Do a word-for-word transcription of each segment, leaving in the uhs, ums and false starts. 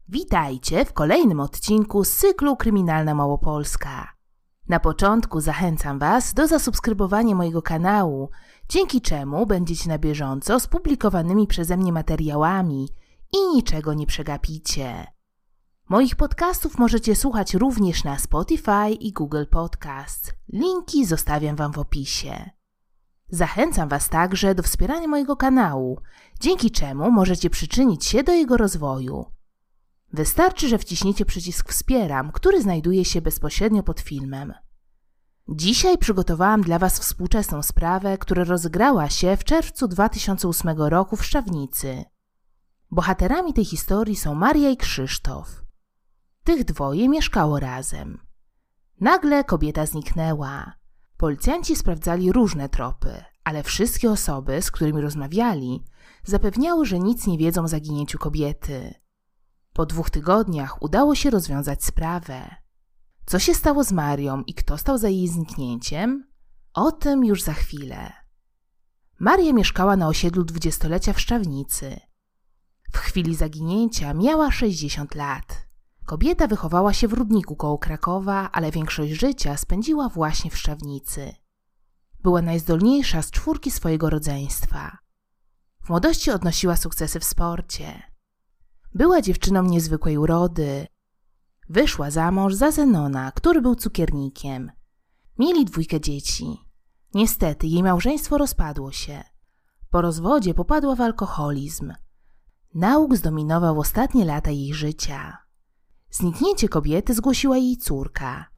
Witajcie w kolejnym odcinku z cyklu Kryminalna Małopolska. Na początku zachęcam Was do zasubskrybowania mojego kanału, dzięki czemu będziecie na bieżąco z publikowanymi przeze mnie materiałami i niczego nie przegapicie. Moich podcastów możecie słuchać również na Spotify i Google Podcast. Linki zostawiam Wam w opisie. Zachęcam Was także do wspierania mojego kanału, dzięki czemu możecie przyczynić się do jego rozwoju. Wystarczy, że wciśniecie przycisk Wspieram, który znajduje się bezpośrednio pod filmem. Dzisiaj przygotowałam dla Was współczesną sprawę, która rozegrała się w czerwcu dwa tysiące ósmego roku w Szczawnicy. Bohaterami tej historii są Maria i Krzysztof. Tych dwoje mieszkało razem. Nagle kobieta zniknęła. Policjanci sprawdzali różne tropy, ale wszystkie osoby, z którymi rozmawiali, zapewniały, że nic nie wiedzą o zaginięciu kobiety. Po dwóch tygodniach udało się rozwiązać sprawę. Co się stało z Marią i kto stał za jej zniknięciem? O tym już za chwilę. Maria mieszkała na osiedlu dwudziestolecia w Szczawnicy. W chwili zaginięcia miała sześćdziesiąt lat. Kobieta wychowała się w Rudniku koło Krakowa, ale większość życia spędziła właśnie w Szczawnicy. Była najzdolniejsza z czwórki swojego rodzeństwa. W młodości odnosiła sukcesy w sporcie. Była dziewczyną niezwykłej urody. Wyszła za mąż za Zenona, który był cukiernikiem. Mieli dwójkę dzieci. Niestety jej małżeństwo rozpadło się. Po rozwodzie popadła w alkoholizm. Nauk zdominował ostatnie lata jej życia. Zniknięcie kobiety zgłosiła jej córka.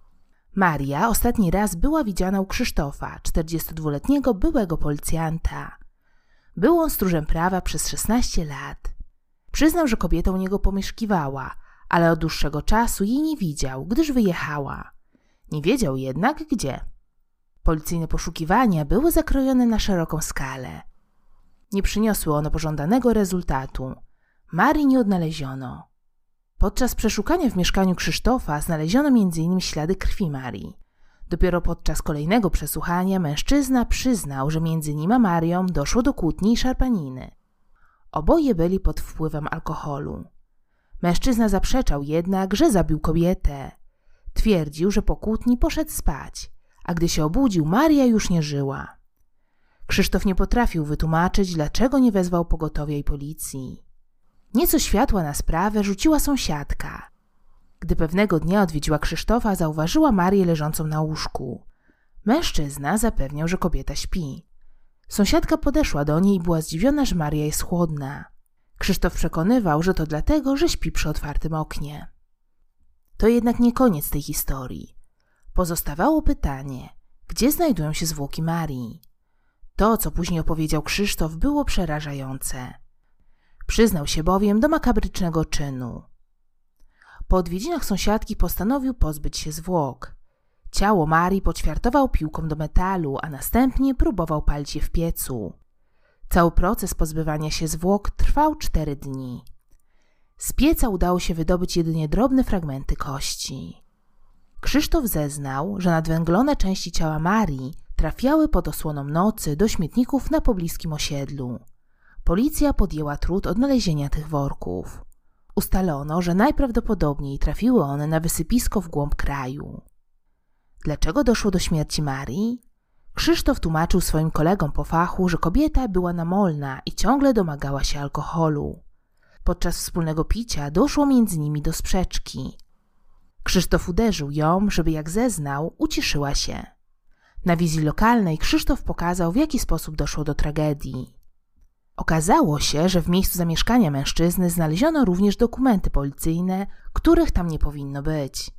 Maria ostatni raz była widziana u Krzysztofa, czterdziestodwuletniego byłego policjanta. Był on stróżem prawa przez szesnaście lat. Przyznał, że kobieta u niego pomieszkiwała, ale od dłuższego czasu jej nie widział, gdyż wyjechała. Nie wiedział jednak gdzie. Policyjne poszukiwania były zakrojone na szeroką skalę. Nie przyniosły one pożądanego rezultatu. Marii nie odnaleziono. Podczas przeszukania w mieszkaniu Krzysztofa znaleziono między innymi ślady krwi Marii. Dopiero podczas kolejnego przesłuchania mężczyzna przyznał, że między nim a Marią doszło do kłótni i szarpaniny. Oboje byli pod wpływem alkoholu. Mężczyzna zaprzeczał jednak, że zabił kobietę. Twierdził, że po kłótni poszedł spać, a gdy się obudził, Maria już nie żyła. Krzysztof nie potrafił wytłumaczyć, dlaczego nie wezwał pogotowia i policji. Nieco światła na sprawę rzuciła sąsiadka. Gdy pewnego dnia odwiedziła Krzysztofa, zauważyła Marię leżącą na łóżku. Mężczyzna zapewniał, że kobieta śpi. Sąsiadka podeszła do niej i była zdziwiona, że Maria jest chłodna. Krzysztof przekonywał, że to dlatego, że śpi przy otwartym oknie. To jednak nie koniec tej historii. Pozostawało pytanie, gdzie znajdują się zwłoki Marii? To, co później opowiedział Krzysztof, było przerażające. Przyznał się bowiem do makabrycznego czynu. Po odwiedzinach sąsiadki postanowił pozbyć się zwłok. Ciało Marii poćwiartował piłką do metalu, a następnie próbował palić je w piecu. Cały proces pozbywania się zwłok trwał cztery dni. Z pieca udało się wydobyć jedynie drobne fragmenty kości. Krzysztof zeznał, że nadwęglone części ciała Marii trafiały pod osłoną nocy do śmietników na pobliskim osiedlu. Policja podjęła trud odnalezienia tych worków. Ustalono, że najprawdopodobniej trafiły one na wysypisko w głąb kraju. Dlaczego doszło do śmierci Marii? Krzysztof tłumaczył swoim kolegom po fachu, że kobieta była namolna i ciągle domagała się alkoholu. Podczas wspólnego picia doszło między nimi do sprzeczki. Krzysztof uderzył ją, żeby jak zeznał, uciszyła się. Na wizji lokalnej Krzysztof pokazał, w jaki sposób doszło do tragedii. Okazało się, że w miejscu zamieszkania mężczyzny znaleziono również dokumenty policyjne, których tam nie powinno być.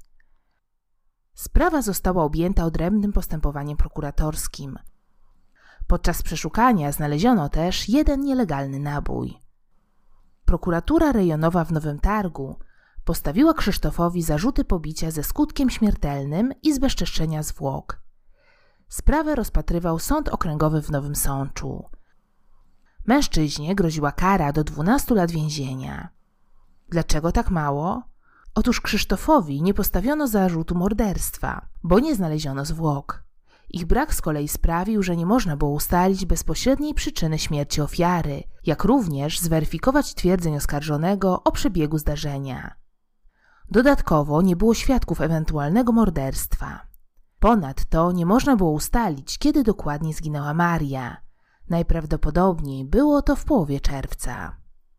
Sprawa została objęta odrębnym postępowaniem prokuratorskim. Podczas przeszukania znaleziono też jeden nielegalny nabój. Prokuratura rejonowa w Nowym Targu postawiła Krzysztofowi zarzuty pobicia ze skutkiem śmiertelnym i zbezczeszczenia zwłok. Sprawę rozpatrywał Sąd Okręgowy w Nowym Sączu. Mężczyźnie groziła kara do dwunastu lat więzienia. Dlaczego tak mało? Otóż Krzysztofowi nie postawiono zarzutu morderstwa, bo nie znaleziono zwłok. Ich brak z kolei sprawił, że nie można było ustalić bezpośredniej przyczyny śmierci ofiary, jak również zweryfikować twierdzeń oskarżonego o przebiegu zdarzenia. Dodatkowo nie było świadków ewentualnego morderstwa. Ponadto nie można było ustalić, kiedy dokładnie zginęła Maria. Najprawdopodobniej było to w połowie czerwca.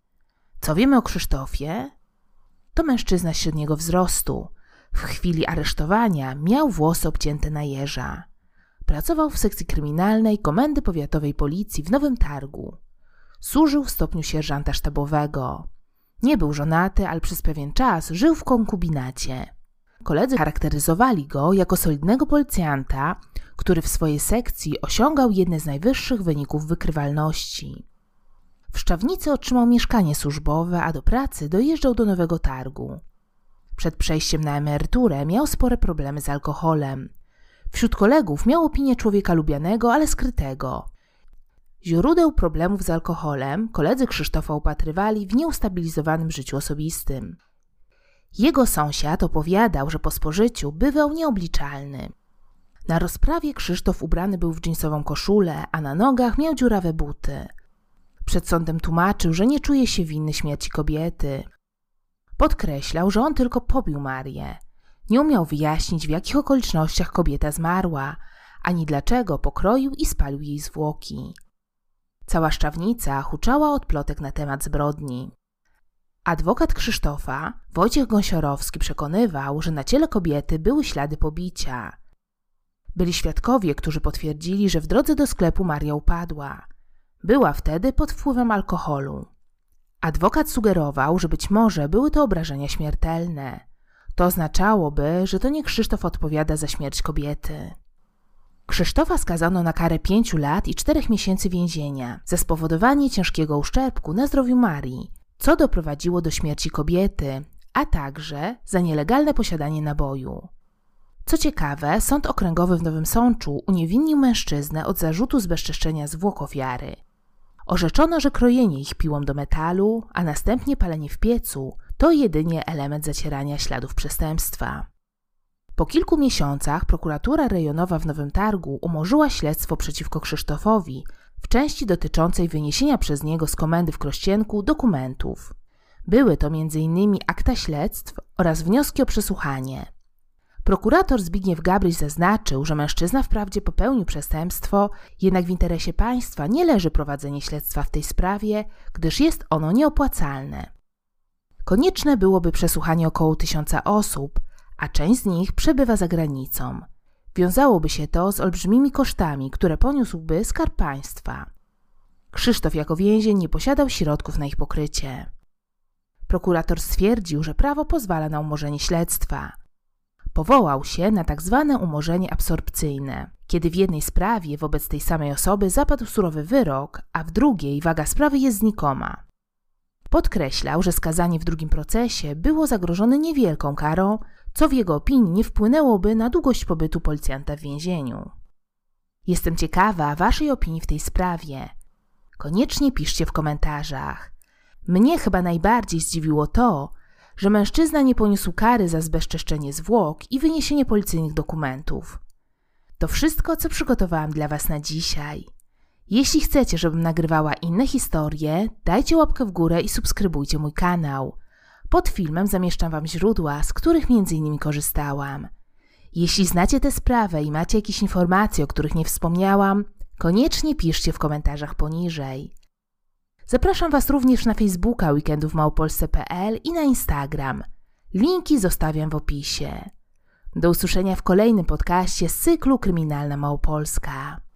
Co wiemy o Krzysztofie? To mężczyzna średniego wzrostu. W chwili aresztowania miał włosy obcięte na jeża. Pracował w sekcji kryminalnej Komendy Powiatowej Policji w Nowym Targu. Służył w stopniu sierżanta sztabowego. Nie był żonaty, ale przez pewien czas żył w konkubinacie. Koledzy charakteryzowali go jako solidnego policjanta, który w swojej sekcji osiągał jedne z najwyższych wyników wykrywalności. W Szczawnicy otrzymał mieszkanie służbowe, a do pracy dojeżdżał do Nowego Targu. Przed przejściem na emeryturę miał spore problemy z alkoholem. Wśród kolegów miał opinię człowieka lubianego, ale skrytego. Źródeł problemów z alkoholem koledzy Krzysztofa upatrywali w nieustabilizowanym życiu osobistym. Jego sąsiad opowiadał, że po spożyciu bywał nieobliczalny. Na rozprawie Krzysztof ubrany był w dżinsową koszulę, a na nogach miał dziurawe buty. Przed sądem tłumaczył, że nie czuje się winny śmierci kobiety. Podkreślał, że on tylko pobił Marię. Nie umiał wyjaśnić, w jakich okolicznościach kobieta zmarła, ani dlaczego pokroił i spalił jej zwłoki. Cała Szczawnica huczała od plotek na temat zbrodni. Adwokat Krzysztofa, Wojciech Gąsiorowski, przekonywał, że na ciele kobiety były ślady pobicia. Byli świadkowie, którzy potwierdzili, że w drodze do sklepu Maria upadła. Była wtedy pod wpływem alkoholu. Adwokat sugerował, że być może były to obrażenia śmiertelne. To oznaczałoby, że to nie Krzysztof odpowiada za śmierć kobiety. Krzysztofa skazano na karę pięciu lat i czterech miesięcy więzienia za spowodowanie ciężkiego uszczerbku na zdrowiu Marii, co doprowadziło do śmierci kobiety, a także za nielegalne posiadanie naboju. Co ciekawe, Sąd Okręgowy w Nowym Sączu uniewinnił mężczyznę od zarzutu zbezczeszczenia zwłok ofiary. Orzeczono, że krojenie ich piłą do metalu, a następnie palenie w piecu to jedynie element zacierania śladów przestępstwa. Po kilku miesiącach prokuratura rejonowa w Nowym Targu umorzyła śledztwo przeciwko Krzysztofowi w części dotyczącej wyniesienia przez niego z komendy w Krościenku dokumentów. Były to między innymi akta śledztw oraz wnioski o przesłuchanie. Prokurator Zbigniew Gabryś zaznaczył, że mężczyzna wprawdzie popełnił przestępstwo, jednak w interesie państwa nie leży prowadzenie śledztwa w tej sprawie, gdyż jest ono nieopłacalne. Konieczne byłoby przesłuchanie około tysiąca osób, a część z nich przebywa za granicą. Wiązałoby się to z olbrzymimi kosztami, które poniósłby Skarb Państwa. Krzysztof jako więzień nie posiadał środków na ich pokrycie. Prokurator stwierdził, że prawo pozwala na umorzenie śledztwa. Powołał się na tak zwane umorzenie absorpcyjne, kiedy w jednej sprawie wobec tej samej osoby zapadł surowy wyrok, a w drugiej waga sprawy jest znikoma. Podkreślał, że skazanie w drugim procesie było zagrożone niewielką karą, co w jego opinii nie wpłynęłoby na długość pobytu policjanta w więzieniu. Jestem ciekawa waszej opinii w tej sprawie. Koniecznie piszcie w komentarzach. Mnie chyba najbardziej zdziwiło to, że mężczyzna nie poniósł kary za zbezczeszczenie zwłok i wyniesienie policyjnych dokumentów. To wszystko, co przygotowałam dla was na dzisiaj. Jeśli chcecie, żebym nagrywała inne historie, dajcie łapkę w górę i subskrybujcie mój kanał. Pod filmem zamieszczam wam źródła, z których między innymi korzystałam. Jeśli znacie tę sprawę i macie jakieś informacje, o których nie wspomniałam, koniecznie piszcie w komentarzach poniżej. Zapraszam was również na Facebooka weekendów małopolsce kropka pe el i na Instagram. Linki zostawiam w opisie. Do usłyszenia w kolejnym podcaście z cyklu Kryminalna Małopolska.